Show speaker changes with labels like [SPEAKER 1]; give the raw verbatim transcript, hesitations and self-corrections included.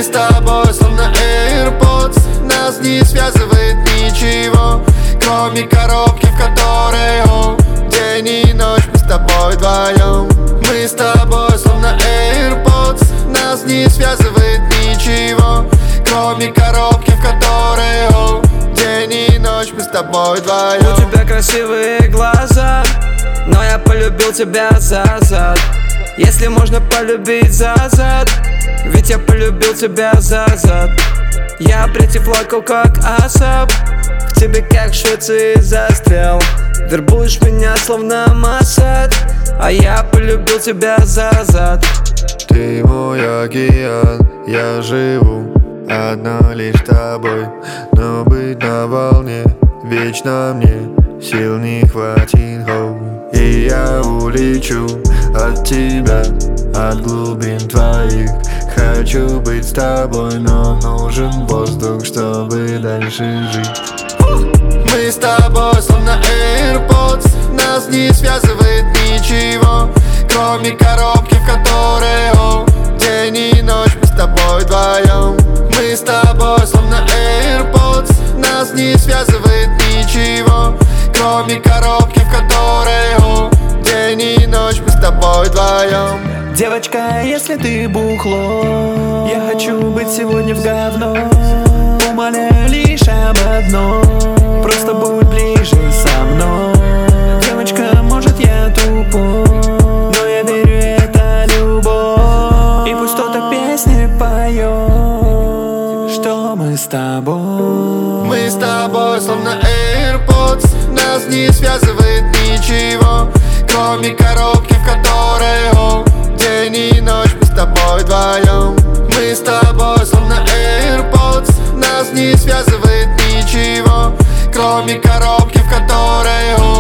[SPEAKER 1] Мы с тобой словно AirPods, нас не связывает ничего, кроме коробки, в которой о, день и ночь мы с тобой вдвоем. Мы с тобой словно AirPods, нас не связывает ничего, кроме коробки, в которой о, день и ночь мы с тобой вдвоем.
[SPEAKER 2] У тебя красивые глаза, но я полюбил тебя за зад. Если можно полюбить за зад, ведь я полюбил тебя за зад. Я притеплакал как асап, к тебе как в Швеции застрял. Вербуешь меня словно Масад, а я полюбил тебя за зад.
[SPEAKER 1] Ты мой океан, я живу одна лишь тобой, но быть на волне вечно мне сил не хватит, хоу. И я улечу от тебя, от глубин твоих. Хочу быть с тобой, но нужен воздух, чтобы дальше жить. Мы с тобой словно AirPods, нас не связывает ничего, кроме коробки, в которой о, день и ночь мы с тобой вдвоем. Мы с тобой словно AirPods, нас не связывает ничего, кроме коробки, в которой о, день и ночь мы с тобой вдвоем.
[SPEAKER 3] Девочка, если ты бухло, я хочу быть сегодня в говно. Умоляю лишь об одном, просто будь ближе со мной. Девочка, может я тупой, но я верю, это любовь. И пусть кто-то песни поет, что мы с тобой.
[SPEAKER 1] Мы с тобой словно AirPods, нас не связывает ничего, кроме коробки, в которой о, день и ночь мы с тобой вдвоем. Мы с тобой словно AirPods, нас не связывает ничего, кроме коробки, в которой о,